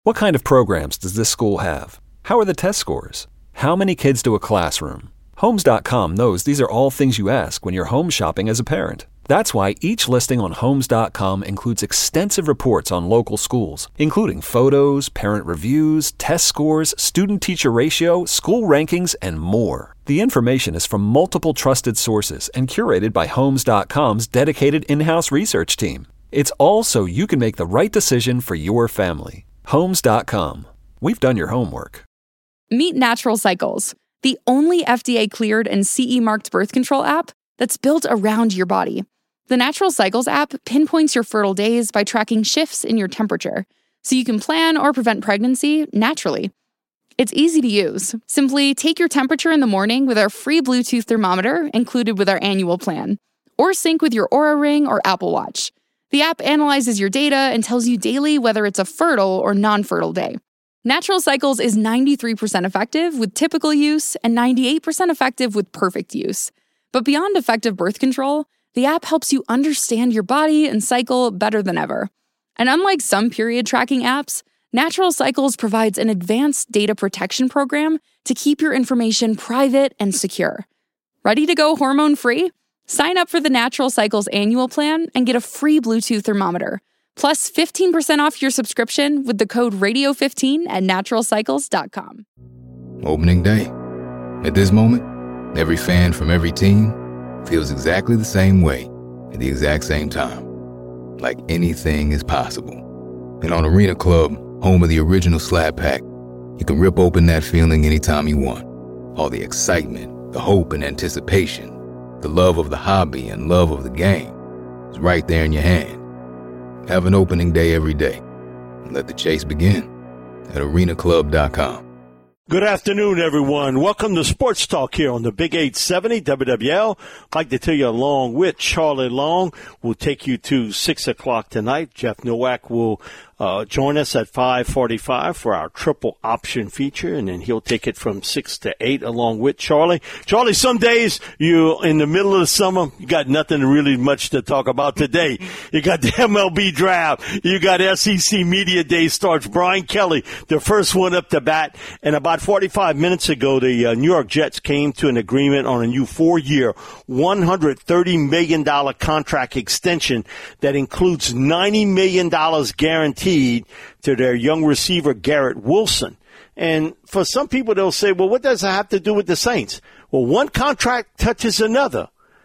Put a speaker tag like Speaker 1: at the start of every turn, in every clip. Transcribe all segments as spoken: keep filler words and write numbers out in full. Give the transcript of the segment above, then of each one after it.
Speaker 1: What kind of programs does this school have? How are the test scores? How many kids do a classroom? Homes dot com knows these are all things you ask when you're home shopping as a parent. That's why each listing on Homes dot com includes extensive reports on local schools, including photos, parent reviews, test scores, student-teacher ratio, school rankings, and more. The information is from multiple trusted sources and curated by Homes dot com's dedicated in-house research team. It's all so you can make the right decision for your family. Homes dot com. We've done your homework.
Speaker 2: Meet Natural Cycles, the only F D A-cleared and C E-marked birth control app that's built around your body. The Natural Cycles app pinpoints your fertile days by tracking shifts in your temperature, so you can plan or prevent pregnancy naturally. It's easy to use. Simply take your temperature in the morning with our free Bluetooth thermometer included with our annual plan, or sync with your Oura Ring or Apple Watch. The app analyzes your data and tells you daily whether it's a fertile or non-fertile day. Natural Cycles is ninety-three percent effective with typical use and ninety-eight percent effective with perfect use. But beyond effective birth control, the app helps you understand your body and cycle better than ever. And unlike some period tracking apps, Natural Cycles provides an advanced data protection program to keep your information private and secure. Ready to go hormone-free? Sign up for the Natural Cycles annual plan and get a free Bluetooth thermometer, plus fifteen percent off your subscription with the code radio fifteen at natural cycles dot com.
Speaker 3: Opening day. At this moment, every fan from every team feels exactly the same way at the exact same time. Like anything is possible. And on Arena Club, home of the original Slab Pack, you can rip open that feeling anytime you want. All the excitement, the hope and anticipation, the love of the hobby and love of the game is right there in your hand. Have an opening day every day. And let the chase begin at arena club dot com.
Speaker 4: Good afternoon, everyone. Welcome to Sports Talk here on the Big eight seventy W W L. I'd like to tell you, along with Charlie Long, we'll take you to six o'clock tonight. Jeff Nowak will uh, join us at five forty-five for our triple option feature, and then he'll take it from six to eight along with Charlie. Charlie, some days you in the middle of the summer, you got nothing really much to talk about today. You got the M L B draft. You got S E C Media Day starts. Brian Kelly, the first one up to bat, and about forty-five minutes ago, the uh, New York Jets came to an agreement on a new four-year, one hundred thirty million dollars contract extension that includes ninety million dollars guaranteed to their young receiver, Garrett Wilson. And for some people, they'll say, well, what does that have to do with the Saints? Well, one contract touches another.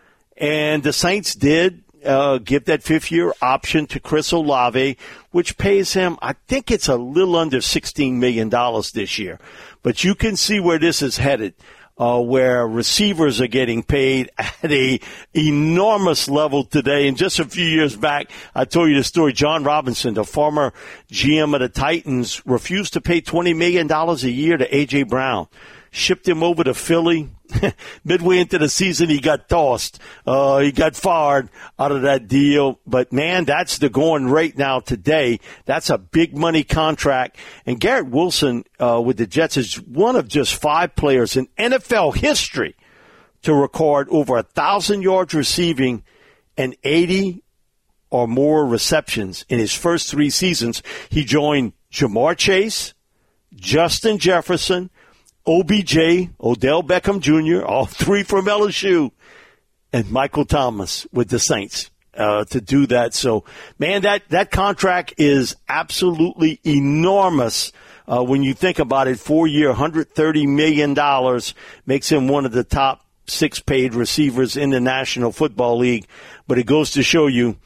Speaker 4: And the Saints did uh, give that fifth-year option to Chris Olave, which pays him, I think it's a little under sixteen million dollars this year. But you can see where this is headed, uh, where receivers are getting paid at a enormous level today. And just a few years back, I told you the story. John Robinson, the former G M of the Titans, refused to pay twenty million dollars a year to A J. Brown. Shipped him over to Philly. Midway into the season, he got tossed. Uh, he got fired out of that deal. But, man, that's the going rate now today. That's a big money contract. And Garrett Wilson uh, with the Jets is one of just five players in N F L history to record over one thousand yards receiving and eighty or more receptions in his first three seasons. He joined Jamar Chase, Justin Jefferson, O B J, Odell Beckham Junior, all three from L S U, and Michael Thomas with the Saints uh, to do that. So, man, that, that contract is absolutely enormous uh, when you think about it. Four-year, one hundred thirty million dollars makes him one of the top six paid receivers in the National Football League. But it goes to show you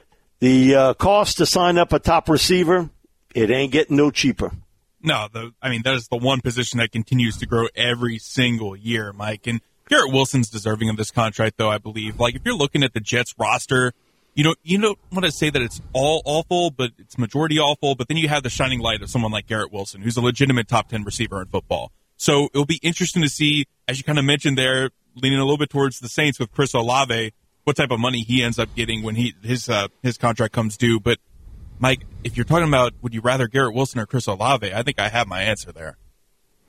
Speaker 4: the uh, cost to sign up a top receiver, it ain't getting no cheaper.
Speaker 5: No, the, I mean, that is the one position that continues to grow every single year, Mike. And Garrett Wilson's deserving of this contract, though, I believe. Like, if you're looking at the Jets roster, you don't, you don't want to say that it's all awful, but it's majority awful. But then you have the shining light of someone like Garrett Wilson, who's a legitimate top ten receiver in football. So it'll be interesting to see, as you kind of mentioned there, leaning a little bit towards the Saints with Chris Olave, what type of money he ends up getting when he his uh, his contract comes due. But Mike, if you're talking about would you rather Garrett Wilson or Chris Olave, I think I have my answer there.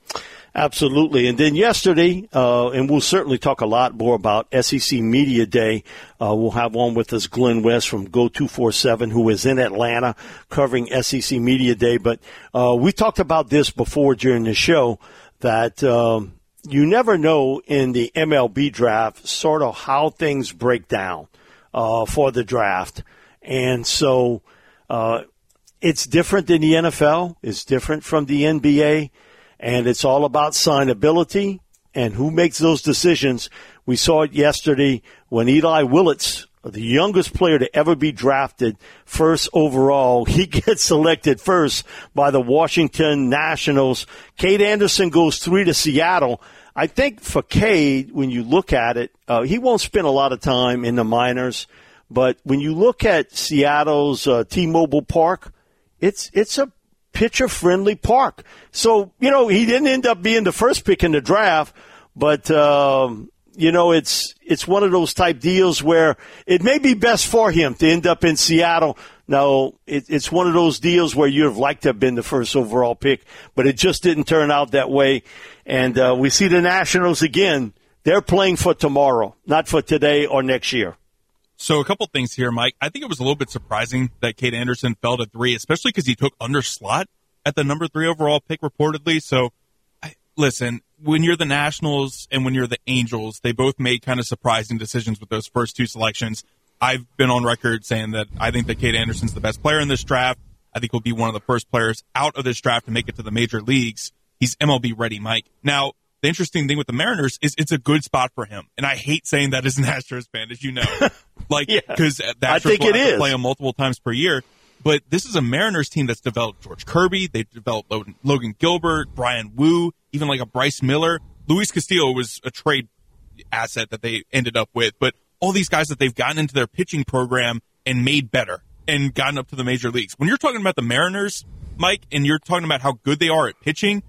Speaker 4: Absolutely. And then yesterday, uh, and we'll certainly talk a lot more about S E C Media Day. Uh, we'll have on with us Glenn West from Go two forty-seven, who is in Atlanta covering S E C Media Day. But uh, we talked about this before during the show, that um, you never know in the M L B draft sort of how things break down uh, for the draft. And so uh, it's different than the N F L. It's different from the N B A. And it's all about signability and who makes those decisions. We saw it yesterday when Eli Willits, the youngest player to ever be drafted first overall, he gets selected first by the Washington Nationals. Cade Anderson goes three to Seattle. I think for Cade, when you look at it, uh, he won't spend a lot of time in the minors. But when you look at Seattle's uh, T-Mobile Park, it's it's a pitcher-friendly park. So, you know, he didn't end up being the first pick in the draft, but, um, you know, it's it's one of those type deals where it may be best for him to end up in Seattle. Now, it, it's one of those deals where you'd have liked to have been the first overall pick, but it just didn't turn out that way. And uh, we see the Nationals again. They're playing for tomorrow, not for today or next year.
Speaker 5: So a couple things here, Mike. I think it was a little bit surprising that Cade Anderson fell to three, especially because he took under slot at the number three overall pick reportedly. So, I, listen, when you're the Nationals and when you're the Angels, they both made kind of surprising decisions with those first two selections. I've been on record saying that I think that Cade Anderson's the best player in this draft. I think he'll be one of the first players out of this draft to make it to the major leagues. He's M L B ready, Mike. Now, the interesting thing with the Mariners is it's a good spot for him. And I hate saying that as an Astros fan, as you know. Like, because yeah, the Astros will have to play him multiple times per year. But this is a Mariners team that's developed George Kirby. They've developed Logan, Logan Gilbert, Brian Wu, even like a Bryce Miller. Luis Castillo was a trade asset that they ended up with. But all these guys that they've gotten into their pitching program and made better and gotten up to the major leagues. When you're talking about the Mariners, Mike, and you're talking about how good they are at pitching,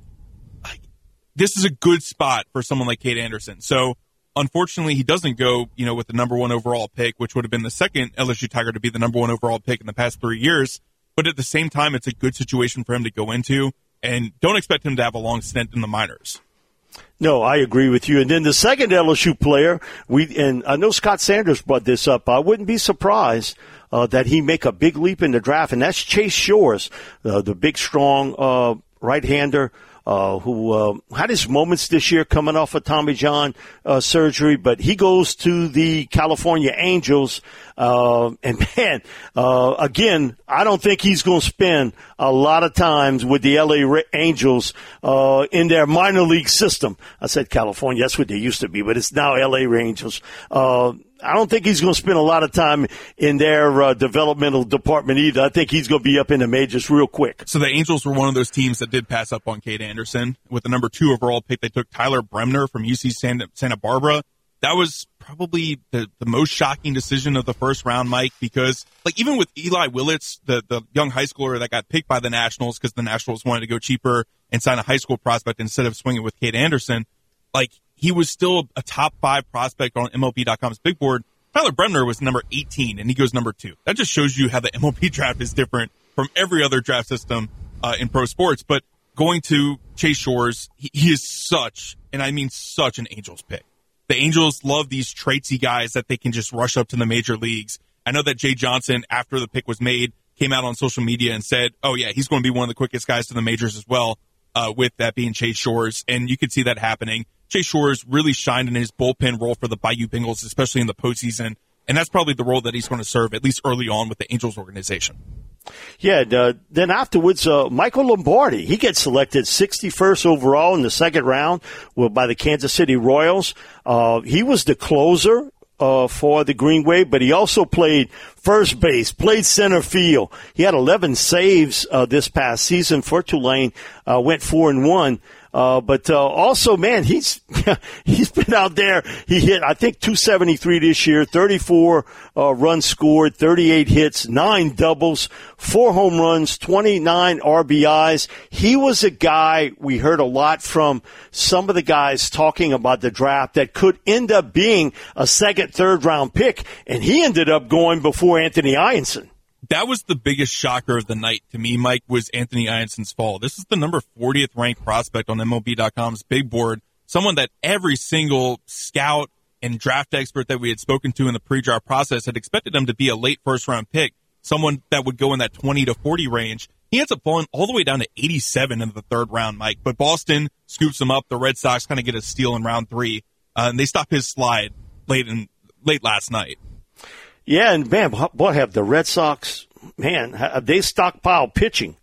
Speaker 5: this is a good spot for someone like Cade Anderson. So, unfortunately, he doesn't go, you know, with the number one overall pick, which would have been the second L S U Tiger to be the number one overall pick in the past three years. But at the same time, it's a good situation for him to go into, and don't expect him to have a long stint in the minors.
Speaker 4: No, I agree with you. And then the second L S U player, we and I know Scott Sanders brought this up. I wouldn't be surprised uh, that he make a big leap in the draft, and that's Chase Shores, uh, the big, strong uh, right-hander. Uh, who uh, had his moments this year coming off of Tommy John uh, surgery, but he goes to the California Angels. Uh, and, man, uh, again, I don't think he's going to spend a lot of times with the L A Angels uh, in their minor league system. I said California. That's what they used to be, but it's now L A Angels. Uh, I don't think he's going to spend a lot of time in their uh, developmental department either. I think he's going to be up in the majors real quick.
Speaker 5: So the Angels were one of those teams that did pass up on Cade Anderson. With the number two overall pick, they took Tyler Bremner from U C Santa, Santa Barbara. That was probably the, the most shocking decision of the first round, Mike, because like even with Eli Willits, the, the young high schooler that got picked by the Nationals because the Nationals wanted to go cheaper and sign a high school prospect instead of swinging with Cade Anderson, like he was still a top five prospect on M L B dot com's big board. Tyler Bremner was number eighteen, and he goes number two. That just shows you how the M L B draft is different from every other draft system uh, in pro sports. But going to Chase Shores, he, he is such, and I mean such, an Angels pick. The Angels love these traitsy guys that they can just rush up to the major leagues. I know that Jay Johnson, after the pick was made, came out on social media and said, oh, yeah, he's going to be one of the quickest guys to the majors as well, uh, with that being Chase Shores. And you could see that happening. Chase Shores really shined in his bullpen role for the Bayou Bengals, especially in the postseason. And that's probably the role that he's going to serve, at least early on, with the Angels organization.
Speaker 4: Yeah, uh, then afterwards, uh, Michael Lombardi, he gets selected sixty-first overall in the second round well, by the Kansas City Royals. Uh, he was the closer uh, for the Green Wave, but he also played first base, played center field. He had eleven saves uh, this past season for Tulane, uh, went four and one. Uh, but, uh, also, man, he's, he's been out there. He hit, I think, two seventy-three this year, thirty-four, uh, runs scored, thirty-eight hits, nine doubles, four home runs, twenty-nine R B Is. He was a guy we heard a lot from some of the guys talking about the draft that could end up being a second, third round pick. And he ended up going before Anthony Ianson.
Speaker 5: that was the biggest shocker of the night to me, Mike, was Anthony Ionson's fall. This is the number fortieth ranked prospect on M L B dot com's big board, someone that every single scout and draft expert that we had spoken to in the pre-draft process had expected him to be a late first-round pick, someone that would go in that twenty to forty range. He ends up falling all the way down to eighty-seven in the third round, Mike. But Boston scoops him up. The Red Sox kind of get a steal in round three, uh, and they stop his slide late in late last night.
Speaker 4: Yeah, and man, what have the Red Sox, man, have they stockpiled pitching?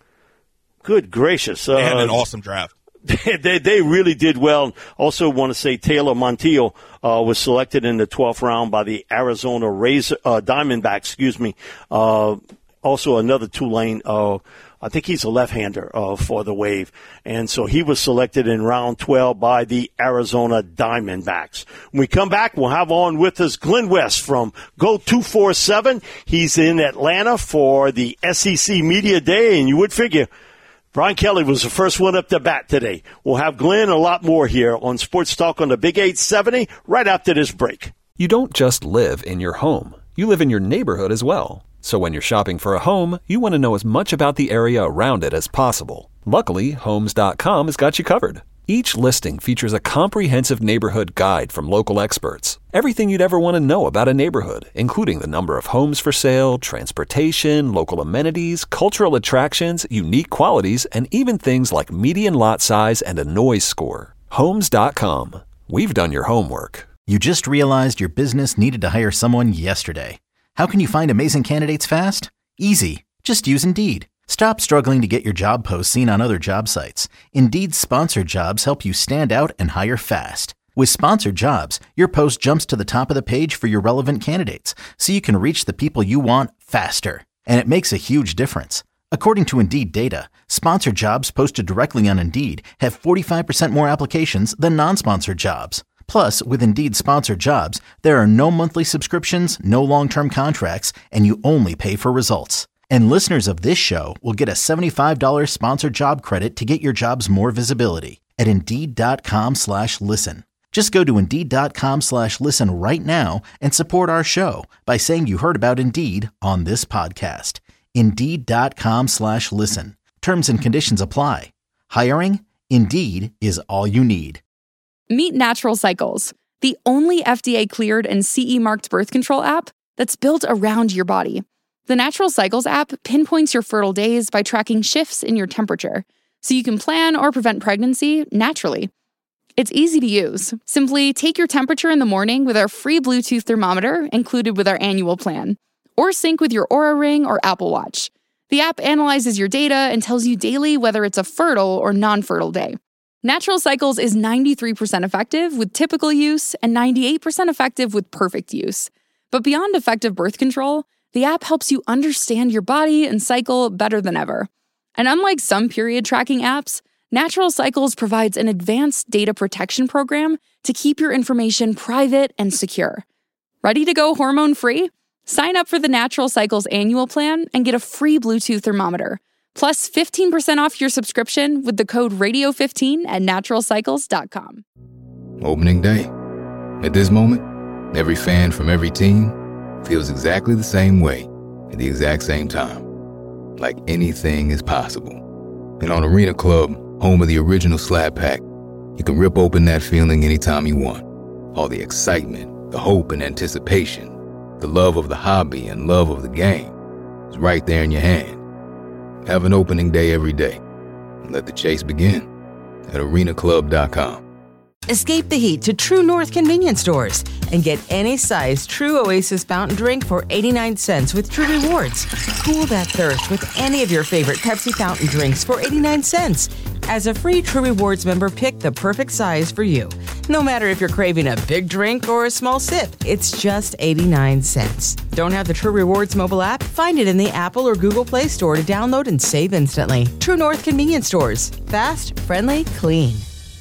Speaker 4: Good gracious.
Speaker 5: They had an
Speaker 4: uh,
Speaker 5: awesome draft.
Speaker 4: They, they they really did well. Also want to say Taylor Montiel uh, was selected in the twelfth round by the Arizona Razor, uh, Diamondbacks, excuse me. Uh, also another Tulane, uh, I think he's a left-hander uh, for the Wave. And so he was selected in round twelve by the Arizona Diamondbacks. When we come back, we'll have on with us Glenn West from Go two forty-seven. He's in Atlanta for the S E C Media Day, and you would figure Brian Kelly was the first one up to bat today. We'll have Glenn a lot more here on Sports Talk on the Big eight seventy right after this break.
Speaker 1: You don't just live in your home. You live in your neighborhood as well. So when you're shopping for a home, you want to know as much about the area around it as possible. Luckily, Homes dot com has got you covered. Each listing features a comprehensive neighborhood guide from local experts. Everything you'd ever want to know about a neighborhood, including the number of homes for sale, transportation, local amenities, cultural attractions, unique qualities, and even things like median lot size and a noise score. Homes dot com. We've done your homework.
Speaker 6: You just realized your business needed to hire someone yesterday. How can you find amazing candidates fast? Easy. Just use Indeed. Stop struggling to get your job posts seen on other job sites. Indeed's sponsored jobs help you stand out and hire fast. With sponsored jobs, your post jumps to the top of the page for your relevant candidates, so you can reach the people you want faster. And it makes a huge difference. According to Indeed data, sponsored jobs posted directly on Indeed have forty-five percent more applications than non-sponsored jobs. Plus, with Indeed sponsored jobs, there are no monthly subscriptions, no long-term contracts, and you only pay for results. And listeners of this show will get a seventy-five dollars sponsored job credit to get your jobs more visibility at Indeed.com slash listen. Just go to Indeed.com slash listen right now and support our show by saying you heard about Indeed on this podcast. Indeed.com slash listen. Terms and conditions apply. Hiring? Indeed is all you need.
Speaker 2: Meet Natural Cycles, the only F D A-cleared and C E marked birth control app that's built around your body. The Natural Cycles app pinpoints your fertile days by tracking shifts in your temperature, so you can plan or prevent pregnancy naturally. It's easy to use. Simply take your temperature in the morning with our free Bluetooth thermometer included with our annual plan, or sync with your Oura Ring or Apple Watch. The app analyzes your data and tells you daily whether it's a fertile or non-fertile day. Natural Cycles is ninety-three percent effective with typical use and ninety-eight percent effective with perfect use. But beyond effective birth control, the app helps you understand your body and cycle better than ever. And unlike some period tracking apps, Natural Cycles provides an advanced data protection program to keep your information private and secure. Ready to go hormone-free? Sign up for the Natural Cycles annual plan and get a free Bluetooth thermometer, plus fifteen percent off your subscription with the code radio fifteen at natural cycles dot com.
Speaker 3: Opening day. At this moment, every fan from every team feels exactly the same way at the exact same time. Like anything is possible. And on Arena Club, home of the original Slab Pack, you can rip open that feeling anytime you want. All the excitement, the hope and anticipation, the love of the hobby and love of the game is right there in your hand. Have an opening day every day. And let the chase begin at arena club dot com.
Speaker 7: Escape the heat to True North convenience stores and get any size True Oasis fountain drink for eighty-nine cents with True Rewards. Cool that thirst with any of your favorite Pepsi fountain drinks for eighty-nine cents. As a free True Rewards member, pick the perfect size for you. No matter if you're craving a big drink or a small sip, it's just eighty-nine cents. Don't have the True Rewards mobile app? Find it in the Apple or Google Play Store to download and save instantly. True North convenience stores. Fast, friendly, clean.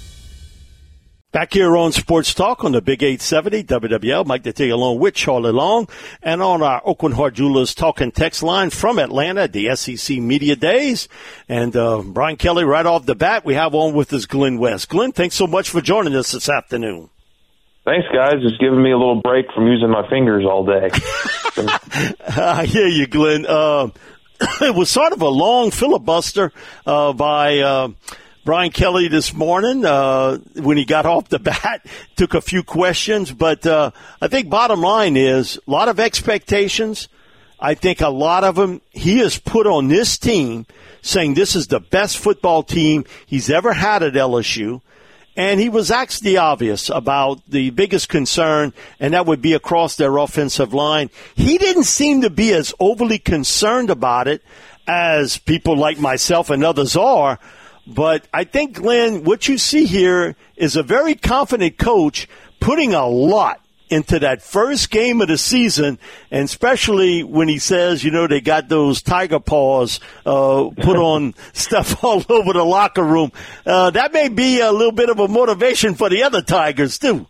Speaker 4: Back here on Sports Talk on the Big eight seventy W W L, Mike Detillier along with Charlie Long, and on our Oakland Heart Jewelers talk and text line from Atlanta, the S E C Media Days. And uh, Brian Kelly, right off the bat, we have on with us Glenn West. Glenn, thanks so much for joining us this afternoon.
Speaker 8: Thanks, guys. Just giving me a little break from using my fingers all day.
Speaker 4: I hear you, Glenn. Uh, it was sort of a long filibuster uh, by uh, Brian Kelly this morning uh, when he got off the bat. Took a few questions, but uh, I think bottom line is a lot of expectations. I think a lot of them he has put on this team, saying this is the best football team he's ever had at L S U. And he was asked the obvious about the biggest concern, and that would be across their offensive line. He didn't seem to be as overly concerned about it as people like myself and others are. But I think, Glenn, what you see here is a very confident coach putting a lot into that first game of the season, and especially when he says, you know, they got those tiger paws uh, put on stuff all over the locker room. Uh, that may be a little bit of a motivation for the other Tigers, too.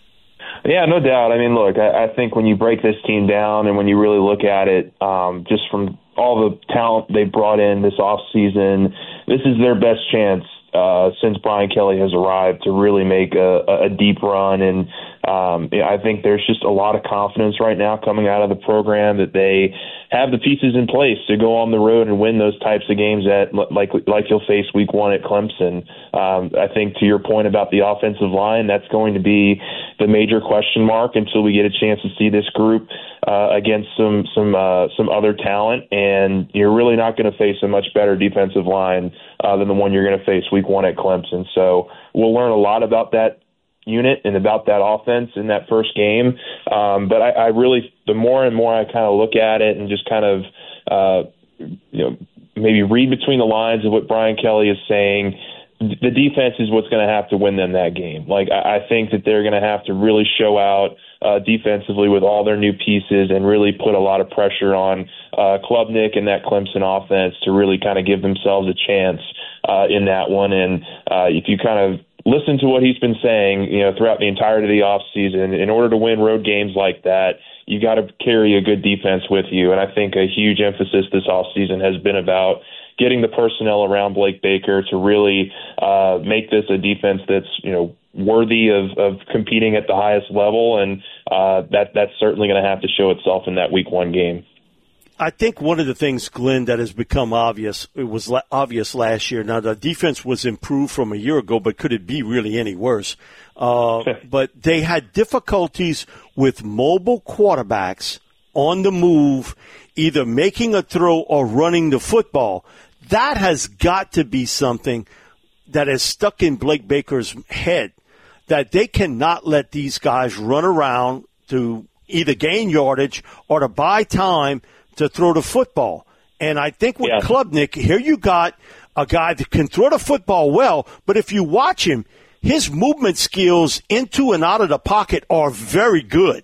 Speaker 8: Yeah, no doubt. I mean, look, I, I think when you break this team down and when you really look at it, um, just from all the talent they brought in this offseason, this is their best chance uh, since Brian Kelly has arrived to really make a, a deep run. And um, I think there's just a lot of confidence right now coming out of the program that they have the pieces in place to go on the road and win those types of games that like like you'll face week one at Clemson. Um, I think to your point about the offensive line, that's going to be the major question mark until we get a chance to see this group uh, against some some uh, some other talent. And you're really not going to face a much better defensive line uh, than the one you're going to face week one at Clemson. So we'll learn a lot about that unit and about that offense in that first game. Um, but I, I really, the more and more I kind of look at it and just kind of, uh, you know, maybe read between the lines of what Brian Kelly is saying, the defense is what's going to have to win them that game. Like, I, I think that they're going to have to really show out uh, defensively with all their new pieces and really put a lot of pressure on uh, Klubnik and that Clemson offense to really kind of give themselves a chance uh, in that one. And uh, if you kind of listen to what he's been saying, you know, throughout the entirety of the offseason, in order to win road games like that, you got to carry a good defense with you. And I think a huge emphasis this offseason has been about getting the personnel around Blake Baker to really uh, make this a defense that's, you know, worthy of, of competing at the highest level. And uh, that that's certainly going to have to show itself in that week one game.
Speaker 4: I think one of the things, Glenn, that has become obvious, it was la- obvious last year. Now, the defense was improved from a year ago, but could it be really any worse? Uh, but they had difficulties with mobile quarterbacks on the move, either making a throw or running the football. That has got to be something that is stuck in Blake Baker's head, that they cannot let these guys run around to either gain yardage or to buy time to throw the football. And I think with yeah. Klubnik, here you got a guy that can throw the football well, but if you watch him, his movement skills into and out of the pocket are very good.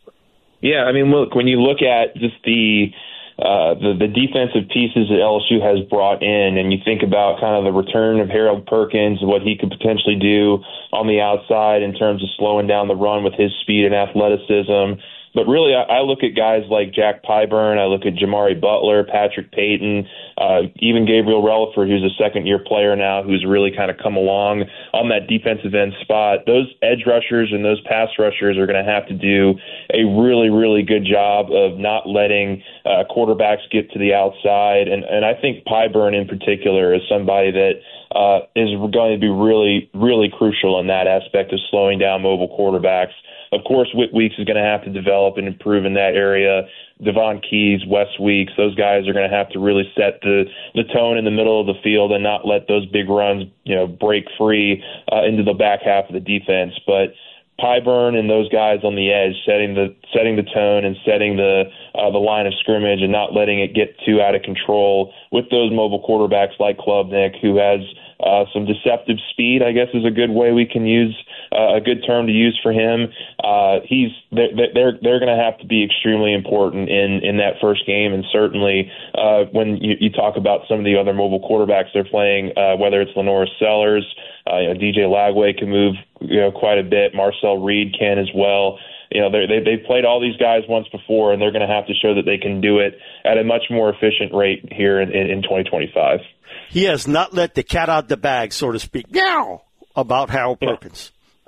Speaker 8: Yeah, I mean, look, when you look at just the uh, the, the defensive pieces that L S U has brought in, and you think about kind of the return of Harold Perkins, what he could potentially do on the outside in terms of slowing down the run with his speed and athleticism. But really, I look at guys like Jack Pyburn, I look at Jamari Butler, Patrick Payton, uh, even Gabriel Relaford, who's a second-year player now, who's really kind of come along on that defensive end spot. Those edge rushers and those pass rushers are going to have to do a really, really good job of not letting uh, quarterbacks get to the outside. And, and I think Pyburn in particular is somebody that uh, is going to be really, really crucial in that aspect of slowing down mobile quarterbacks. Of course, Whit Weeks is going to have to develop and improve in that area. Devon Keys, Wes Weeks, those guys are going to have to really set the, the tone in the middle of the field and not let those big runs, you know, break free uh, into the back half of the defense. But Pyburn and those guys on the edge, setting the setting the tone and setting the uh, the line of scrimmage and not letting it get too out of control with those mobile quarterbacks like Klubnik, who has uh, some deceptive speed, I guess is a good way we can use uh, a good term to use for him. Uh, he's they're they're, they're going to have to be extremely important in, in that first game, and certainly uh, when you, you talk about some of the other mobile quarterbacks they're playing, uh, whether it's Lenoris Sellers, uh, you know, D J Lagway can move you know quite a bit, Marcel Reed can as well. You know, they they've played all these guys once before, and they're going to have to show that they can do it at a much more efficient rate here in, in, in twenty twenty-five.
Speaker 4: He has not let the cat out the bag, so to speak, meow, about Harold Perkins.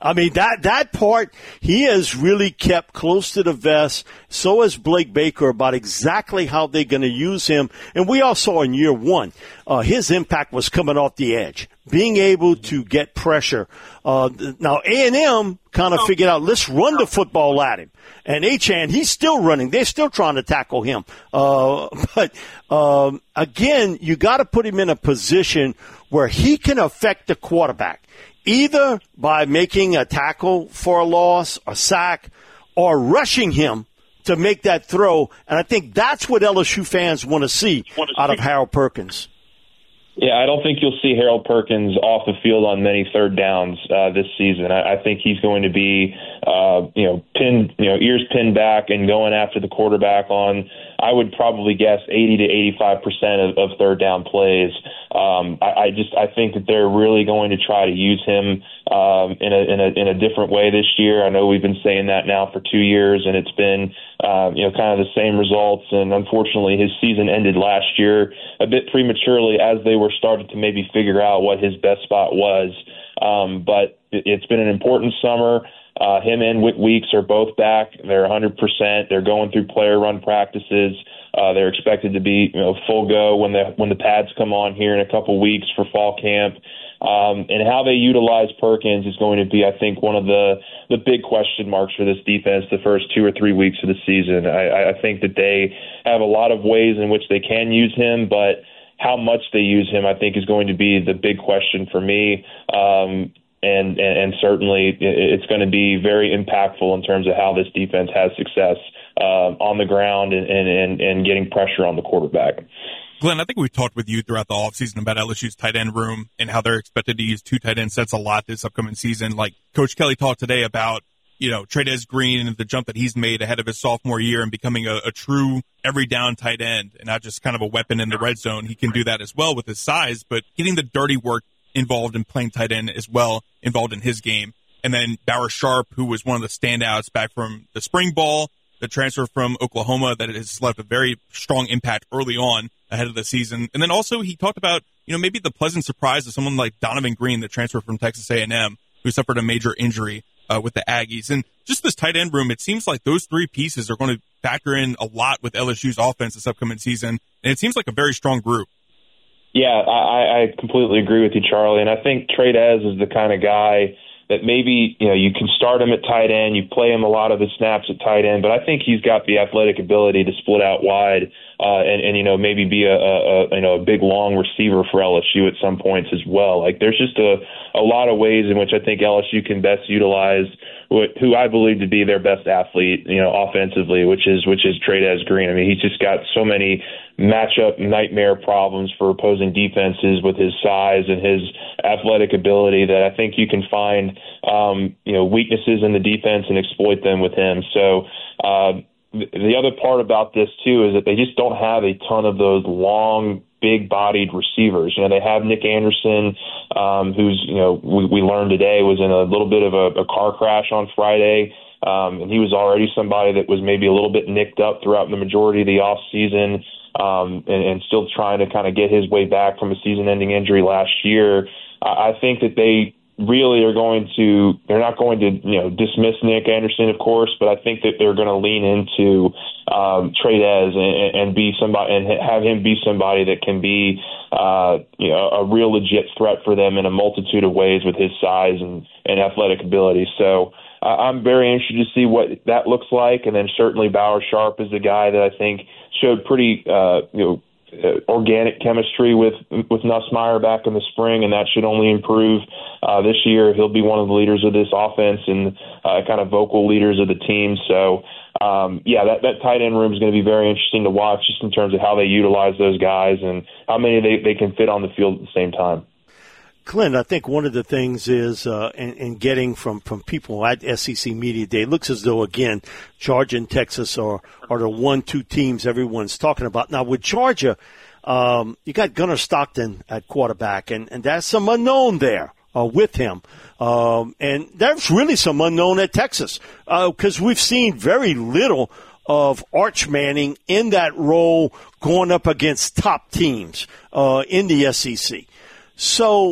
Speaker 4: I mean, that, that part, he has really kept close to the vest. So has Blake Baker about exactly how they're going to use him. And we all saw in year one, uh, his impact was coming off the edge, being able to get pressure. Uh, now, A and M kind of figured out, let's run the football at him. And Achane, he's still running. They're still trying to tackle him. Uh, but, um, again, you got to put him in a position where he can affect the quarterback. Either by making a tackle for a loss, a sack, or rushing him to make that throw. And I think that's what L S U fans want to see out of Harold Perkins.
Speaker 8: Yeah, I don't think you'll see Harold Perkins off the field on many third downs uh, this season. I, I think he's going to be, uh, you know, pinned, you know, ears pinned back and going after the quarterback on, I would probably guess eighty to eighty-five percent of, of third down plays. Um, I, I just I think that they're really going to try to use him um, in a in a in a different way this year. I know we've been saying that now for two years, and it's been uh, you know kind of the same results. And unfortunately, his season ended last year a bit prematurely as they were starting to maybe figure out what his best spot was. Um, but it, it's been an important summer. Uh, him and Wick Weeks are both back. They're one hundred percent. They're going through player run practices. Uh, they're expected to be you know, full go when the when the pads come on here in a couple weeks for fall camp. Um, and how they utilize Perkins is going to be, I think, one of the, the big question marks for this defense the first two or three weeks of the season. I, I think that they have a lot of ways in which they can use him, but how much they use him, I think, is going to be the big question for me. Um, And, and, and certainly it's going to be very impactful in terms of how this defense has success uh, on the ground and, and, and getting pressure on the quarterback.
Speaker 5: Glenn, I think we've talked with you throughout the offseason about L S U's tight end room and how they're expected to use two tight end sets a lot this upcoming season. Like Coach Kelly talked today about, you know, Trey'Dez Green and the jump that he's made ahead of his sophomore year and becoming a, a true every down tight end and not just kind of a weapon in the red zone. He can do that as well with his size, but getting the dirty work involved in playing tight end as well, involved in his game. And then Bauer Sharp, who was one of the standouts back from the spring ball, the transfer from Oklahoma that has left a very strong impact early on ahead of the season. And then also he talked about, you know, maybe the pleasant surprise of someone like Donovan Green, the transfer from Texas A and M, who suffered a major injury uh, with the Aggies. And just this tight end room, it seems like those three pieces are going to factor in a lot with L S U's offense this upcoming season. And it seems like a very strong group.
Speaker 8: Yeah, I, I completely agree with you, Charlie. And I think Trey'Dez is the kind of guy that maybe, you know, you can start him at tight end, you play him a lot of his snaps at tight end, but I think he's got the athletic ability to split out wide uh, and, and, you know, maybe be a, a, a, you know, a big, long receiver for L S U at some points as well. Like, there's just a, a lot of ways in which I think L S U can best utilize who I believe to be their best athlete, you know, offensively, which is which is Trey'Dez Green. I mean, he's just got so many matchup nightmare problems for opposing defenses with his size and his athletic ability that I think you can find, um, you know, weaknesses in the defense and exploit them with him. So uh, the other part about this, too, is that they just don't have a ton of those long, big-bodied receivers. You know, they have Nick Anderson, um, who's, you know, we, we learned today was in a little bit of a, a car crash on Friday, um, and he was already somebody that was maybe a little bit nicked up throughout the majority of the offseason, um, and, and still trying to kind of get his way back from a season-ending injury last year. I think that they really are going to, they're not going to, you know, dismiss Nick Anderson, of course, but I think that they're going to lean into um, Trey'Dez and, and be somebody, and have him be somebody that can be, uh, you know, a real legit threat for them in a multitude of ways with his size and, and athletic ability. So uh, I'm very interested to see what that looks like. And then certainly Bauer Sharp is the guy that I think showed pretty, uh, you know, Uh, organic chemistry with with Nussmeier back in the spring, and that should only improve uh, this year. He'll be one of the leaders of this offense and uh, kind of vocal leaders of the team. So, um, yeah, that, that tight end room is going to be very interesting to watch just in terms of how they utilize those guys and how many they, they can fit on the field at the same time.
Speaker 4: Clint, I think one of the things is uh, in, in getting from, from people at S E C Media Day, it looks as though, again, Georgia and Texas are, are the one, two teams everyone's talking about. Now, with Georgia, um, you got Gunnar Stockton at quarterback, and, and there's some unknown there uh, with him. Um, and there's really some unknown at Texas because uh, we've seen very little of Arch Manning in that role going up against top teams uh, in the S E C. So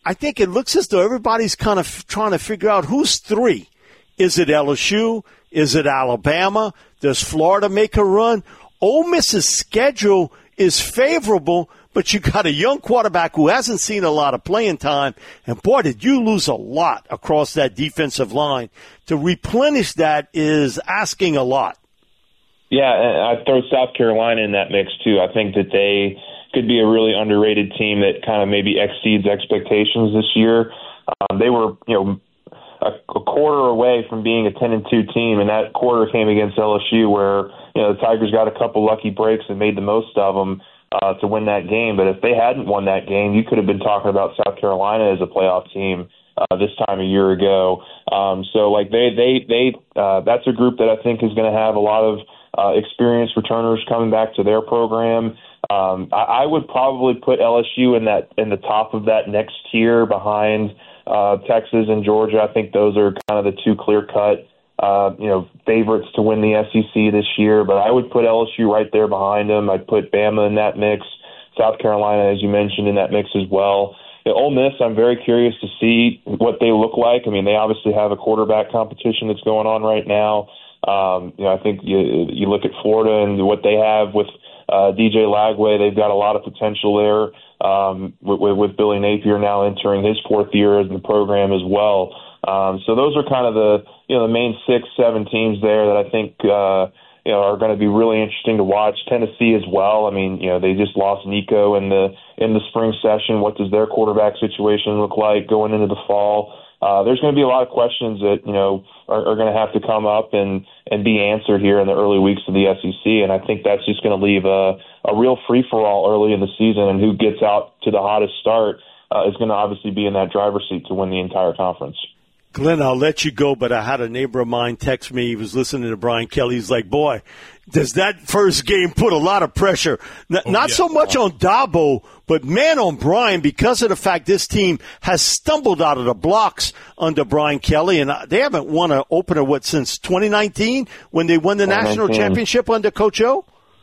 Speaker 4: I think it looks as though everybody's kind of trying to figure out who's three. Is it L S U? Is it Alabama? Does Florida make a run? Ole Miss's schedule is favorable, but you got a young quarterback who hasn't seen a lot of playing time. And, boy, did you lose a lot across that defensive line. To replenish that is asking a lot.
Speaker 8: Yeah, and I'd throw South Carolina in that mix, too. I think that they could be a really underrated team that kind of maybe exceeds expectations this year. Um, they were, you know, a, a quarter away from being a ten and two team, and that quarter came against L S U where, you know, the Tigers got a couple lucky breaks and made the most of them uh, to win that game. But if they hadn't won that game, you could have been talking about South Carolina as a playoff team uh, this time a year ago. Um, so, like, they, they, they, uh, that's a group that I think is going to have a lot of uh, experienced returners coming back to their program. Um, I, I would probably put L S U in that in the top of that next tier behind uh, Texas and Georgia. I think those are kind of the two clear-cut, uh, you know, favorites to win the S E C this year. But I would put L S U right there behind them. I'd put Bama in that mix, South Carolina, as you mentioned, in that mix as well. At Ole Miss, I'm very curious to see what they look like. I mean, they obviously have a quarterback competition that's going on right now. Um, you know, I think you, you look at Florida and what they have with Uh, D J Lagway, they've got a lot of potential there um, with, with Billy Napier now entering his fourth year in the program as well. Um, so those are kind of the you know the main six, seven teams there that I think uh, you know are going to be really interesting to watch. Tennessee as well. I mean, you know they just lost Nico in the in the spring session. What does their quarterback situation look like going into the fall? Uh, there's going to be a lot of questions that, you know, are, are going to have to come up and, and be answered here in the early weeks of the S E C. And I think that's just going to leave a, a real free-for-all early in the season. And who gets out to the hottest start uh, is going to obviously be in that driver's seat to win the entire conference.
Speaker 4: Glenn, I'll let you go, but I had a neighbor of mine text me. He was listening to Brian Kelly. He's like, boy, does that first game put a lot of pressure? N- oh, not yeah. so much on Dabo, but, man, on Brian, because of the fact this team has stumbled out of the blocks under Brian Kelly, and they haven't won an opener, what, since twenty nineteen when they won the national championship under Coach O?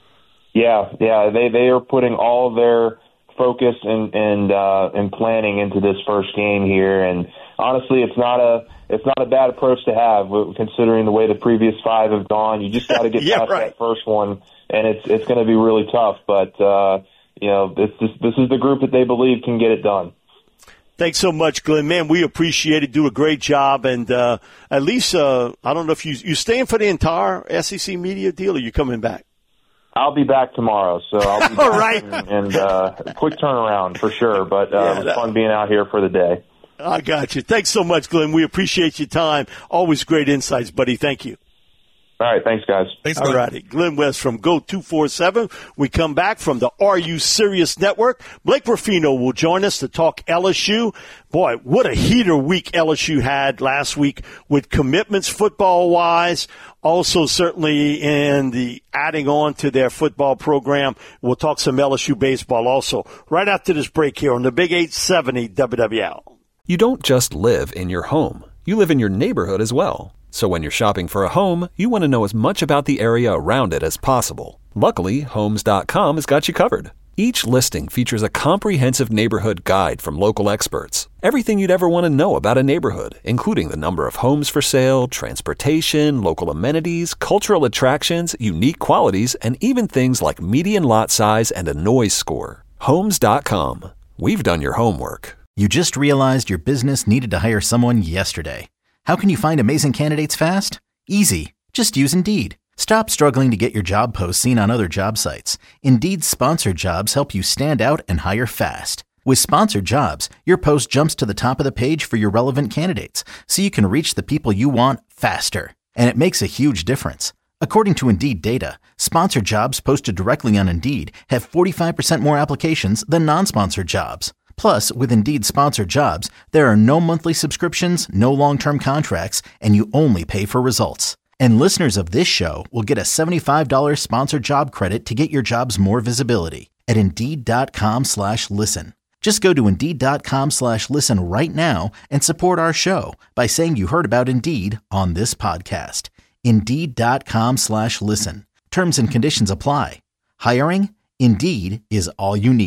Speaker 8: Yeah, yeah, they, they are putting all of their focus and, and, uh, and planning into this first game here, and honestly, it's not a it's not a bad approach to have, considering the way the previous five have gone. You just got to get
Speaker 4: yeah,
Speaker 8: past
Speaker 4: right.
Speaker 8: that first one, and it's it's going to be really tough. But uh, you know, this, this this is the group that they believe can get it done.
Speaker 4: Thanks so much, Glenn. Man, we appreciate it. Do a great job, and uh, at least uh, I don't know if you you staying for the entire S E C media deal, or you coming back?
Speaker 8: I'll be back tomorrow, so I'll be back
Speaker 4: All right.
Speaker 8: and, and uh, quick turnaround for sure. But uh, yeah, it was fun being out here for the day.
Speaker 4: I got you. Thanks so much, Glenn. We appreciate your time. Always great insights, buddy. Thank you.
Speaker 8: All right. Thanks, guys.
Speaker 5: Thanks,
Speaker 4: All righty. Glenn West from Go two forty-seven. We come back from the Are You Serious Network. Blake Ruffino will join us to talk L S U. Boy, what a heater week L S U had last week with commitments football-wise. Also, certainly in the adding on to their football program. We'll talk some L S U baseball also. Right after this break here on the Big eight seventy W W L.
Speaker 1: You don't just live in your home. You live in your neighborhood as well. So when you're shopping for a home, you want to know as much about the area around it as possible. Luckily, Homes dot com has got you covered. Each listing features a comprehensive neighborhood guide from local experts. Everything you'd ever want to know about a neighborhood, including the number of homes for sale, transportation, local amenities, cultural attractions, unique qualities, and even things like median lot size and a noise score. Homes dot com. We've done your homework.
Speaker 6: You just realized your business needed to hire someone yesterday. How can you find amazing candidates fast? Easy. Just use Indeed. Stop struggling to get your job posts seen on other job sites. Indeed's sponsored jobs help you stand out and hire fast. With sponsored jobs, your post jumps to the top of the page for your relevant candidates, so you can reach the people you want faster. And it makes a huge difference. According to Indeed data, sponsored jobs posted directly on Indeed have forty-five percent more applications than non-sponsored jobs. Plus, with Indeed sponsored jobs, there are no monthly subscriptions, no long-term contracts, and you only pay for results. And listeners of this show will get a seventy-five dollars sponsored job credit to get your jobs more visibility at Indeed.com slash listen. Just go to Indeed.com slash listen right now and support our show by saying you heard about Indeed on this podcast. Indeed.com slash listen. Terms and conditions apply. Hiring? Indeed is all you need.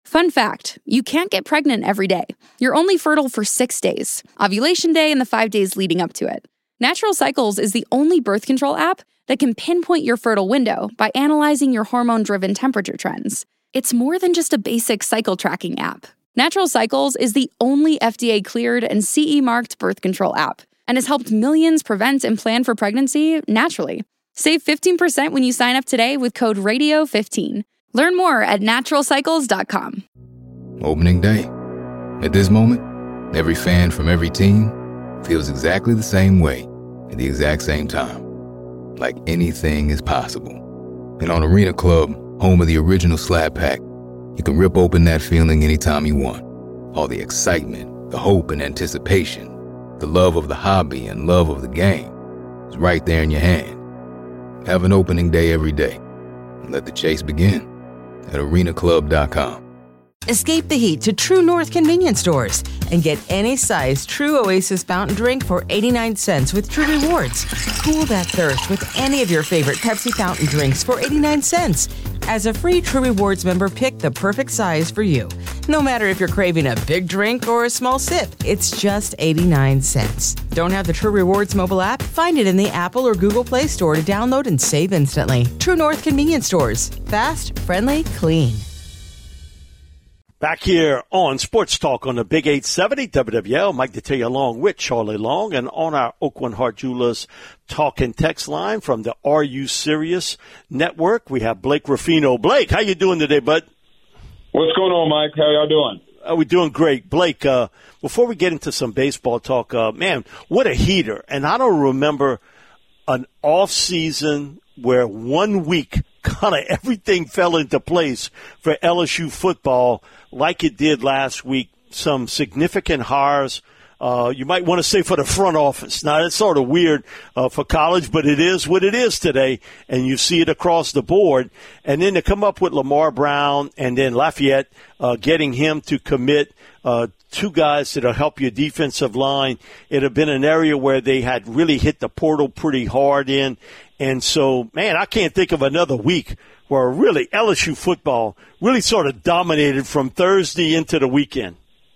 Speaker 2: Fun fact, you can't get pregnant every day. You're only fertile for six days, ovulation day and the five days leading up to it. Natural Cycles is the only birth control app that can pinpoint your fertile window by analyzing your hormone-driven temperature trends. It's more than just a basic cycle tracking app. Natural Cycles is the only F D A-cleared and C E-marked birth control app and has helped millions prevent and plan for pregnancy naturally. Save fifteen percent when you sign up today with code radio fifteen. Learn more at natural cycles dot com.
Speaker 3: Opening day. At this moment, every fan from every team feels exactly the same way at the exact same time. Like anything is possible. And on Arena Club, home of the original Slab Pack, you can rip open that feeling anytime you want. All the excitement, the hope and anticipation, the love of the hobby and love of the game is right there in your hand. Have an opening day every day and let the chase begin at arena club dot com.
Speaker 7: Escape the heat to True North convenience stores and get any size True Oasis fountain drink for eighty-nine cents with True Rewards. Cool that thirst with any of your favorite Pepsi fountain drinks for eighty-nine cents. As a free True Rewards member, pick the perfect size for you. No matter if you're craving a big drink or a small sip, it's just eighty-nine cents. Don't have the True Rewards mobile app? Find it in the Apple or Google Play Store to download and save instantly. True North convenience stores. Fast, friendly, clean.
Speaker 4: Back here on Sports Talk on the Big eight seventy W W L, Mike Detillier along with Charlie Long, and on our Oakland Heart Jewelers talk and text line from the Are You Serious Network, we have Blake Ruffino. Blake, how you doing today, bud?
Speaker 9: What's going on, Mike? How y'all doing?
Speaker 4: Uh, we're doing great. Blake, uh, before we get into some baseball talk, uh, man, what a heater. And I don't remember an off season where one week kind of everything fell into place for L S U football like it did last week. Some significant hires. Uh, you might want to say for the front office. Now, it's sort of weird uh, for college, but it is what it is today, and you see it across the board. And then to come up with Lamar Brown and then Lafayette, uh, getting him to commit uh, two guys that'll help your defensive line. It had been an area where they had really hit the portal pretty hard in. And so, man, I can't think of another week where really L S U football really sort of dominated from Thursday into the weekend.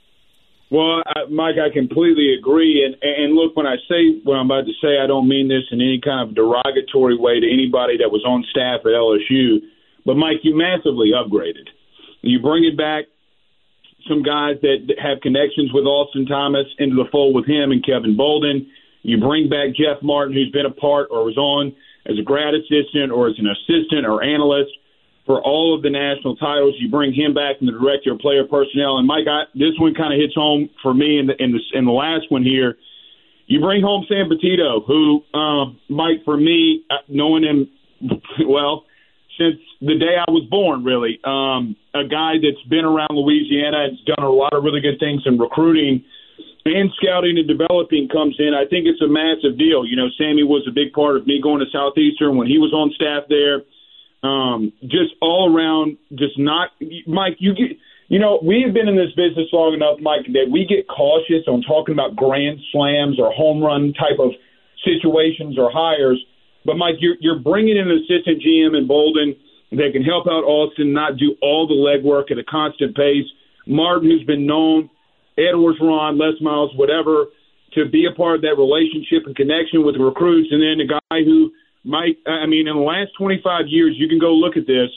Speaker 9: Well, I, Mike, I completely agree. And, and look, when I say what I'm about to say, I don't mean this in any kind of derogatory way to anybody that was on staff at L S U. But, Mike, you massively upgraded. You bring it back some guys that have connections with Austin Thomas into the fold with him and Kevin Bolden. You bring back Jeff Martin, who's been a part or was on as a grad assistant or as an assistant or analyst for all of the national titles. You bring him back in the director of player personnel. And, Mike, I, this one kind of hits home for me in the, in, the, in the last one here. You bring home Sam Petito, who, um, Mike, for me, knowing him, well, since the day I was born, really, um, a guy that's been around Louisiana, has done a lot of really good things in recruiting and scouting and developing comes in. I think it's a massive deal. You know, Sammy was a big part of me going to Southeastern when he was on staff there. Um, just all around, just not – Mike, you get – you know, we have been in this business long enough, Mike, that we get cautious on talking about grand slams or home run type of situations or hires. But, Mike, you're, you're bringing in an assistant G M in Bolden that can help out Austin, not do all the legwork at a constant pace. Martin, who's been known – Edwards, Ron, Les Miles, whatever, to be a part of that relationship and connection with the recruits. And then a guy who might, I mean, in the last twenty-five years, you can go look at this,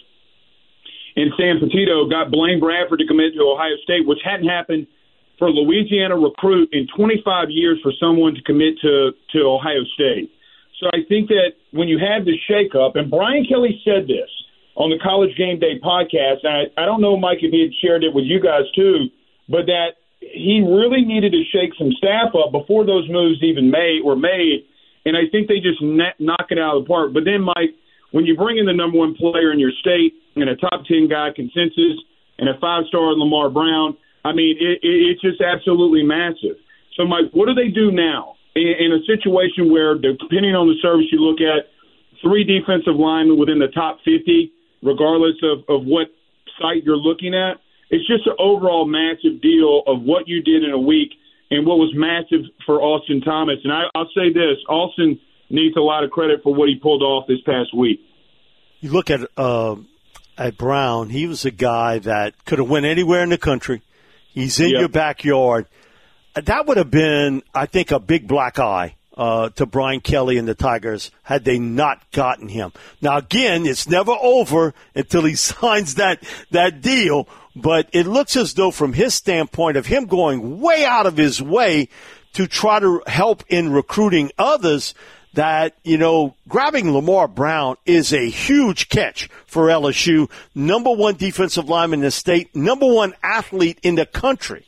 Speaker 9: and Sam Petito got Blaine Bradford to commit to Ohio State, which hadn't happened for a Louisiana recruit in twenty-five years for someone to commit to, to Ohio State. So I think that when you have the shakeup, and Brian Kelly said this on the College Game Day podcast, and I, I don't know, Mike, if he had shared it with you guys too, but that he really needed to shake some staff up before those moves even made were made, and I think they just net, knock it out of the park. But then, Mike, when you bring in the number one player in your state and a top ten guy consensus and a five-star Lamar Brown, I mean, it, it, it's just absolutely massive. So, Mike, what do they do now in, in a situation where, depending on the service you look at, three defensive linemen within the top fifty, regardless of, of what site you're looking at? It's just an overall massive deal of what you did in a week and what was massive for Austin Thomas. And I, I'll say this, Austin needs a lot of credit for what he pulled off this past week.
Speaker 4: You look at uh, at Brown, he was a guy that could have went anywhere in the country. He's in
Speaker 9: yep.
Speaker 4: your backyard. That would have been, I think, a big black eye uh, to Brian Kelly and the Tigers had they not gotten him. Now, again, it's never over until he signs that that deal, but it looks as though from his standpoint of him going way out of his way to try to help in recruiting others, that, you know, grabbing Lamar Brown is a huge catch for L S U. Number one defensive lineman in the state, number one athlete in the country.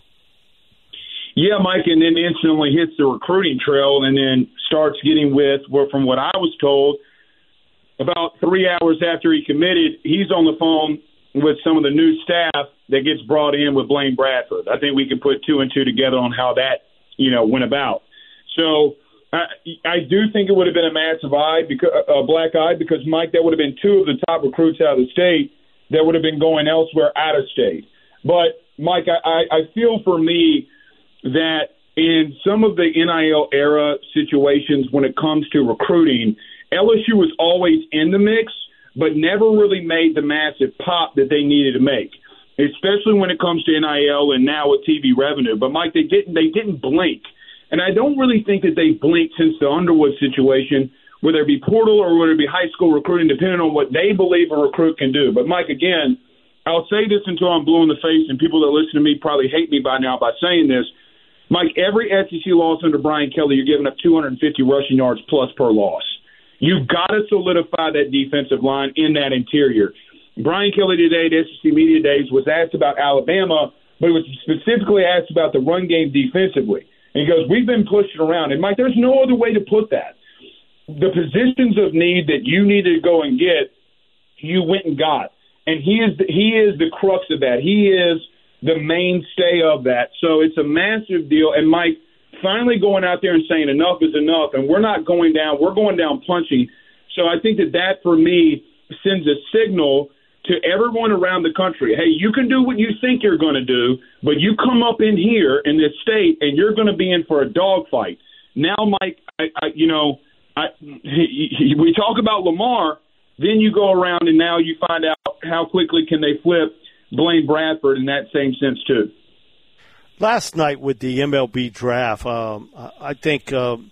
Speaker 9: Yeah, Mike, and then instantly hits the recruiting trail and then starts getting with, well, from what I was told, about three hours after he committed, he's on the phone with some of the new staff that gets brought in with Blaine Bradford. I think we can put two and two together on how that, you know, went about. So I, I do think it would have been a massive eye, because, a black eye, because, Mike, that would have been two of the top recruits out of the state that would have been going elsewhere out of state. But, Mike, I, I feel for me that in some of the N I L era situations when it comes to recruiting, L S U was always in the mix, but never really made the massive pop that they needed to make, especially when it comes to N I L and now with T V revenue. But, Mike, they didn't they didn't blink. And I don't really think that they blinked since the Underwood situation, whether it be portal or whether it be high school recruiting, depending on what they believe a recruit can do. But, Mike, again, I'll say this until I'm blue in the face, and people that listen to me probably hate me by now by saying this. Mike, every S E C loss under Brian Kelly, you're giving up two hundred fifty rushing yards plus per loss. You've got to solidify that defensive line in that interior. Brian Kelly today at S E C Media Days was asked about Alabama, but he was specifically asked about the run game defensively. And he goes, we've been pushing around. And, Mike, there's no other way to put that. The positions of need that you needed to go and get, you went and got. And he is the, he is the crux of that. He is the mainstay of that. So it's a massive deal. And, Mike, finally going out there and saying enough is enough, and we're not going down. We're going down punching. So I think that that, for me, sends a signal to everyone around the country. Hey, you can do what you think you're going to do, but you come up in here in this state, and you're going to be in for a dogfight. Now, Mike, I, I, you know, I, he, he, we talk about Lamar, then you go around and now you find out how quickly can they flip Blaine Bradford in that same sense too.
Speaker 4: Last night with the M L B draft, um, I think um,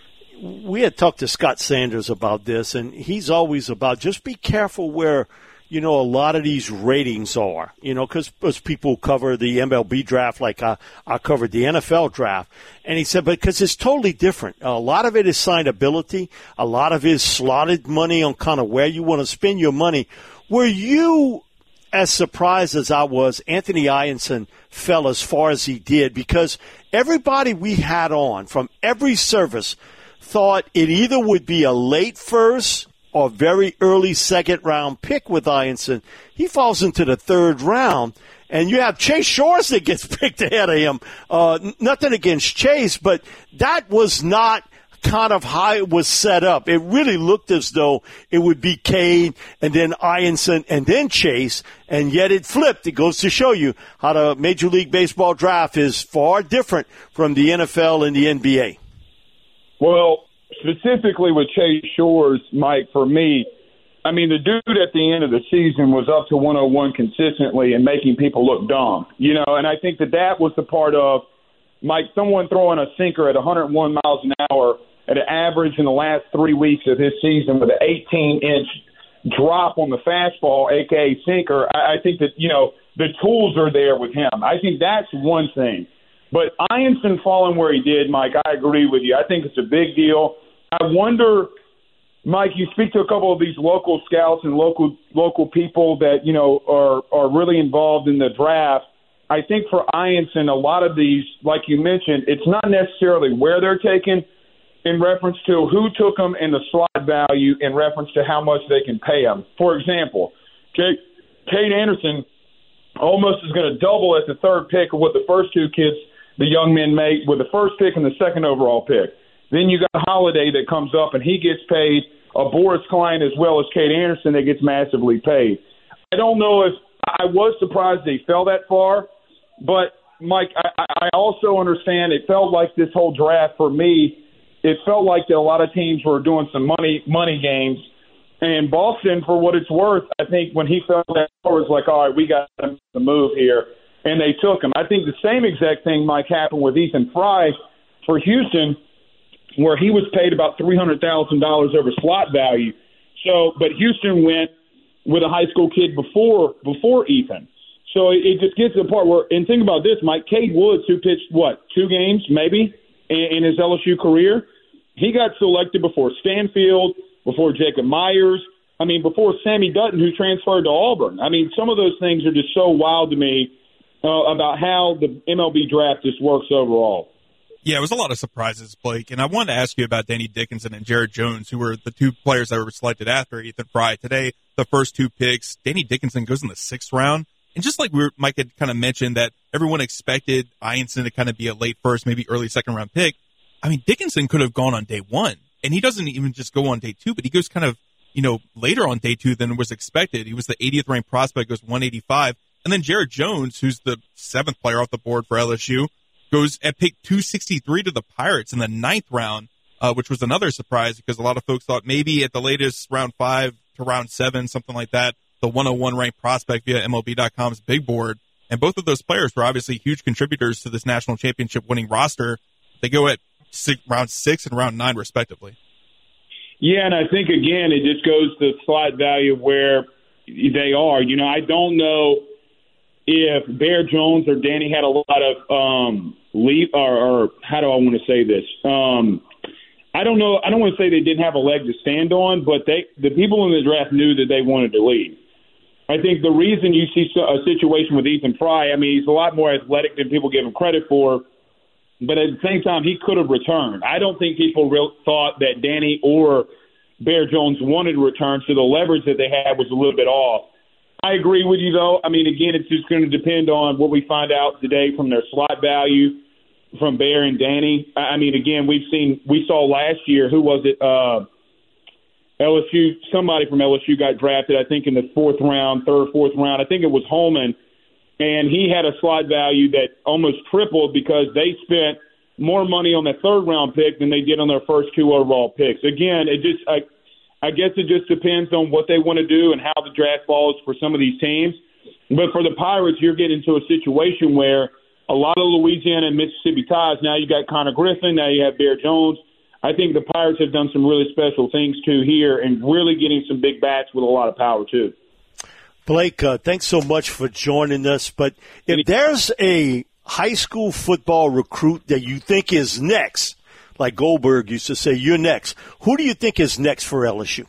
Speaker 4: we had talked to Scott Sanders about this, and he's always about just be careful where, you know, a lot of these ratings are, you know, because people cover the M L B draft like I, I covered the N F L draft. And he said, because it's totally different. A lot of it is signability. A lot of it is slotted money on kind of where you want to spend your money. Were you as surprised as I was, Anthony Ianson fell as far as he did? Because everybody we had on from every service thought it either would be a late first or very early second-round pick with Ianson. He falls into the third round, and you have Chase Shores that gets picked ahead of him. Uh, nothing against Chase, but that was not kind of how it was set up. It really looked as though it would be Cade and then Ianson and then Chase, and yet it flipped. It goes to show you how the Major League Baseball draft is far different from the N F L and the N B A.
Speaker 9: Well, specifically with Chase Shores, Mike, for me, I mean, the dude at the end of the season was up to one oh one consistently and making people look dumb, you know, and I think that that was the part of, Mike, someone throwing a sinker at one hundred one miles an hour at an average in the last three weeks of his season with an eighteen-inch drop on the fastball, a k a sinker. I, I think that, you know, the tools are there with him. I think that's one thing. But Ianson falling where he did, Mike, I agree with you. I think it's a big deal. I wonder, Mike, you speak to a couple of these local scouts and local local people that, you know, are, are really involved in the draft. I think for Ianson, a lot of these, like you mentioned, it's not necessarily where they're taken in reference to who took them and the slot value in reference to how much they can pay them. For example, Cade, Cade Anderson almost is going to double at the third pick of what the first two kids, the young men, make with the first pick and the second overall pick. Then you got Holiday that comes up and he gets paid, a Boris Klein as well as Cade Anderson that gets massively paid. I don't know if I was surprised they fell that far, but Mike, I, I also understand it felt like this whole draft for me, it felt like that a lot of teams were doing some money money games. And Boston, for what it's worth, I think when he felt that, it was like, all right, we got to move here. And they took him. I think the same exact thing might happen with Ethan Fry for Houston, where he was paid about three hundred thousand dollars over slot value. So, but Houston went with a high school kid before before Ethan. So it, it just gets to the part where, and think about this, Mike, Cade Woods, who pitched, what, two games maybe in, in his L S U career, he got selected before Stanfield, before Jacob Myers, I mean, before Sammy Dutton, who transferred to Auburn. I mean, some of those things are just so wild to me uh, about how the M L B draft just works overall.
Speaker 5: Yeah, it was a lot of surprises, Blake. And I wanted to ask you about Danny Dickinson and Jared Jones, who were the two players that were selected after Ethan Fry. Today, the first two picks, Danny Dickinson goes in the sixth round. And just like we were, Mike had kind of mentioned that everyone expected Ianson to kind of be a late first, maybe early second round pick. I mean, Dickinson could have gone on day one. And he doesn't even just go on day two, but he goes kind of, you know, later on day two than was expected. He was the eightieth ranked prospect, goes one eighty-five. And then Jared Jones, who's the seventh player off the board for L S U, goes at pick two sixty-three to the Pirates in the ninth round, uh, which was another surprise because a lot of folks thought maybe at the latest round five to round seven, something like that, the one oh one ranked prospect via M L B dot com's big board. And both of those players were obviously huge contributors to this national championship winning roster. They go at six, round six and round nine, respectively.
Speaker 9: Yeah, and I think, again, it just goes to slot value of where they are. You know, I don't know if Bear Jones or Danny had a lot of um, leave, or, or how do I want to say this? Um, I don't know. I don't want to say they didn't have a leg to stand on, but they, the people in the draft knew that they wanted to leave. I think the reason you see a situation with Ethan Fry, I mean, he's a lot more athletic than people give him credit for, but at the same time, he could have returned. I don't think people real thought that Danny or Bear Jones wanted to return, so the leverage that they had was a little bit off. I agree with you, though. I mean, again, it's just going to depend on what we find out today from their slot value from Bear and Danny. I mean, again, we've seen, we saw last year, who was it? Uh, L S U, somebody from L S U got drafted, I think, in the fourth round, third, fourth round. I think it was Holman, and he had a slot value that almost tripled because they spent more money on that third round pick than they did on their first two overall picks. Again, it just, I, I guess it just depends on what they want to do and how the draft falls for some of these teams. But for the Pirates, you're getting into a situation where a lot of Louisiana and Mississippi ties. Now you got Connor Griffin. Now you have Bear Jones. I think the Pirates have done some really special things, too, here and really getting some big bats with a lot of power, too.
Speaker 4: Blake, uh, thanks so much for joining us. But if there's a high school football recruit that you think is next, like Goldberg used to say, you're next, who do you think is next for L S U?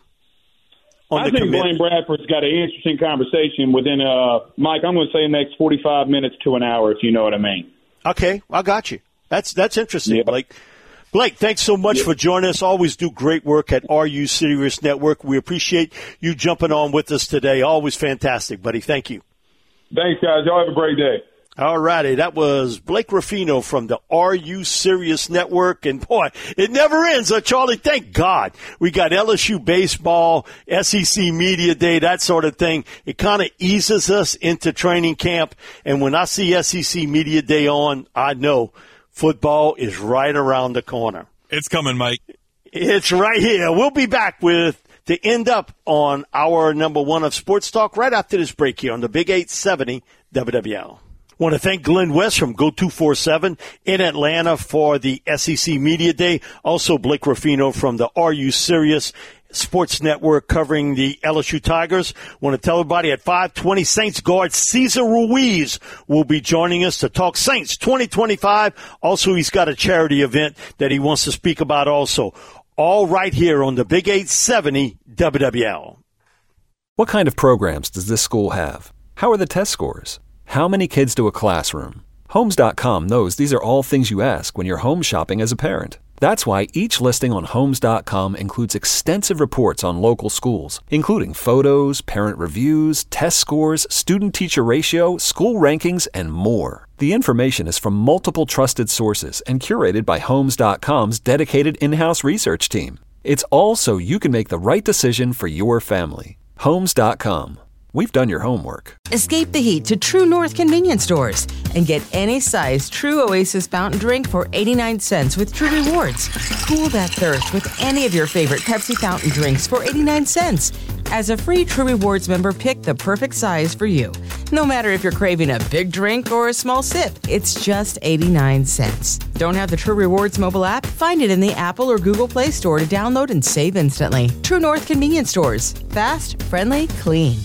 Speaker 9: I think committee? Blaine Bradford's got an interesting conversation within, uh, Mike, I'm going to say the next forty-five minutes to an hour, if you know what I mean.
Speaker 4: Okay, I got you. That's that's interesting, yeah. Blake. Blake, thanks so much yeah. for joining us. Always do great work at R U Sirius Network. We appreciate you jumping on with us today. Always fantastic, buddy. Thank you.
Speaker 9: Thanks, guys. Y'all have a great day.
Speaker 4: All righty. That was Blake Ruffino from the R U Sirius Network. And, boy, it never ends, huh, Charlie? Thank God. We got L S U baseball, S E C Media Day, that sort of thing. It kind of eases us into training camp. And when I see S E C Media Day on, I know football is right around the corner.
Speaker 5: It's coming, Mike.
Speaker 4: It's right here. We'll be back with to end up on our number one of Sports Talk right after this break here on the Big eight seventy W W L. Want to thank Glenn West from Go two forty-seven in Atlanta for the S E C Media Day. Also, Blake Ruffino from the R U Sirius Sports Network covering the L S U Tigers. Want to tell everybody at five twenty, Saints guard Cesar Ruiz will be joining us to talk Saints twenty twenty-five. Also, he's got a charity event that he wants to speak about also. All right here on the Big eight seventy W W L.
Speaker 1: What kind of programs does this school have? How are the test scores? How many kids do a classroom? Homes dot com knows these are all things you ask when you're home shopping as a parent. That's why each listing on Homes dot com includes extensive reports on local schools, including photos, parent reviews, test scores, student-teacher ratio, school rankings, and more. The information is from multiple trusted sources and curated by Homes dot com's dedicated in-house research team. It's all so you can make the right decision for your family. Homes dot com. We've done your homework.
Speaker 7: Escape the heat to True North convenience stores and get any size True Oasis fountain drink for eighty-nine cents with True Rewards. Cool that thirst with any of your favorite Pepsi fountain drinks for eighty-nine cents As a free True Rewards member, pick the perfect size for you. No matter if you're craving a big drink or a small sip, it's just eighty-nine cents. Don't have the True Rewards mobile app? Find it in the Apple or Google Play Store to download and save instantly. True North Convenience Stores. Fast, friendly, clean.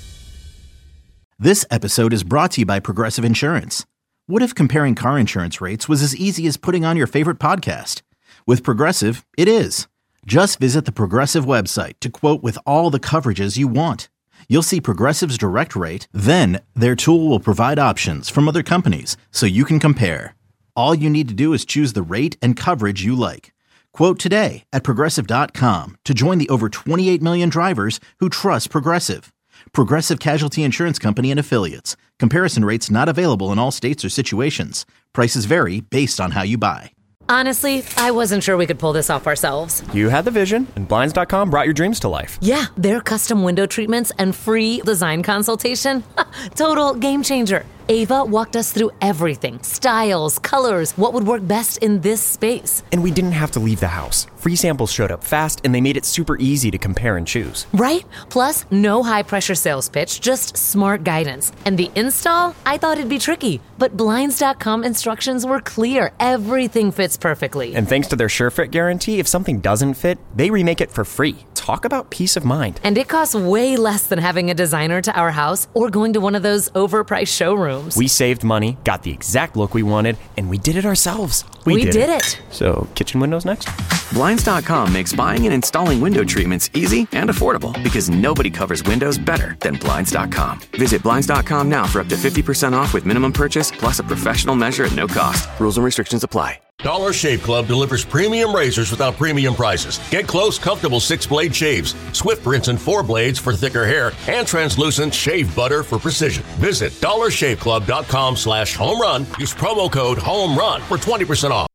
Speaker 6: This episode is brought to you by Progressive Insurance. What if comparing car insurance rates was as easy as putting on your favorite podcast? With Progressive, it is. Just visit the Progressive website to quote with all the coverages you want. You'll see Progressive's direct rate, then their tool will provide options from other companies so you can compare. All you need to do is choose the rate and coverage you like. Quote today at Progressive dot com to join the over twenty-eight million drivers who trust Progressive. Progressive Casualty Insurance Company and Affiliates. Comparison rates not available in all states or situations. Prices vary based on how you buy.
Speaker 10: Honestly, I wasn't sure we could pull this off ourselves.
Speaker 11: You had the vision, and Blinds dot com brought your dreams to life.
Speaker 10: Yeah, their custom window treatments and free design consultation. Total game changer. Ava walked us through everything. Styles, colors, what would work best in this space.
Speaker 11: And we didn't have to leave the house. Free samples showed up fast, and they made it super easy to compare and choose.
Speaker 10: Right? Plus, no high-pressure sales pitch, just smart guidance. And the install? I thought it'd be tricky. But Blinds dot com instructions were clear. Everything fits perfectly.
Speaker 11: And thanks to their SureFit guarantee, if something doesn't fit, they remake it for free. Talk about peace of mind.
Speaker 10: And it costs way less than having a designer to our house or going to one of those overpriced showrooms.
Speaker 11: We saved money, got the exact look we wanted, and we did it ourselves.
Speaker 10: We, we did, did it. it.
Speaker 11: So, kitchen windows next?
Speaker 12: Blinds dot com makes buying and installing window treatments easy and affordable because nobody covers windows better than Blinds dot com. Visit Blinds dot com now for up to fifty percent off with minimum purchase plus a professional measure at no cost. Rules and restrictions apply.
Speaker 13: Dollar Shave Club delivers premium razors without premium prices. Get close, comfortable six-blade shaves, Swift rinse and four blades for thicker hair, and translucent shave butter for precision. Visit dollar shave club dot com slash home run. Use promo code HOME RUN for twenty percent off.